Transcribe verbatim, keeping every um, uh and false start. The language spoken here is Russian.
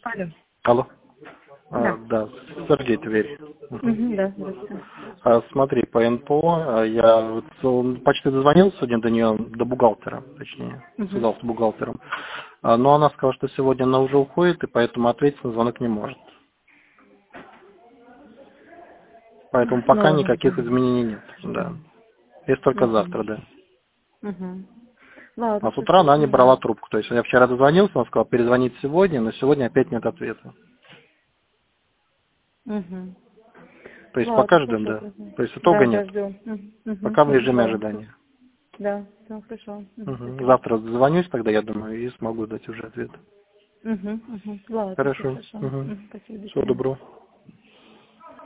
Алло. Алло. А, Да. да, Сергей Тверь. Угу, да, здравствуйте. А, смотри, по эн пэ о, а, я вот, он почти дозвонился сегодня до нее, до бухгалтера, точнее, Угу. связался с бухгалтером. А, но она сказала, что сегодня она уже уходит, и поэтому ответить на звонок не может. Поэтому пока Ну, никаких изменений нет, да. Есть только угу. завтра, да. Угу. Ладно, А с утра хорошо, она не брала поняла. трубку. То есть я вчера дозвонился, она сказала перезвонить сегодня, но сегодня опять нет ответа. Угу. То есть Ладно, пока ждем, хорошо, да. тогда. То есть итога Да, нет. да, ждем. Угу. Пока в Угу. режиме Ладно, ожидания. да, все хорошо. Угу. Мгм. Спасибо. Завтра дозвонюсь тогда, я думаю, и смогу дать уже ответ. Угу. Угу. Ладно, все Хорошо. хорошо. Угу. Угу. Спасибо, до Всего свидания. доброго.